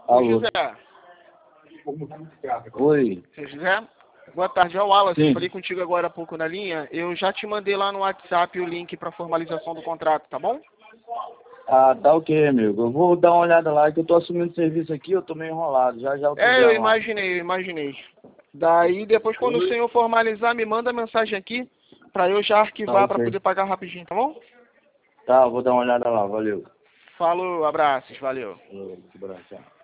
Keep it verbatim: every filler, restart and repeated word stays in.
Alô. José. Oi. Seu José? Boa tarde, é o Wallace. Sim. Falei contigo agora há pouco na linha. Eu já te mandei lá no WhatsApp o link para formalização do contrato, tá bom? Ah, tá ok, amigo. Eu vou dar uma olhada lá, que eu tô assumindo serviço aqui, eu tô meio enrolado. Já já eu tô É, eu vendo lá. imaginei, eu imaginei. Daí, depois, quando o senhor formalizar, me manda mensagem aqui para eu já Tá arquivar para ok. poder pagar rapidinho, tá bom? Tá, eu vou dar uma olhada lá, valeu. Falou, abraços, valeu. Valeu, abraço, tchau.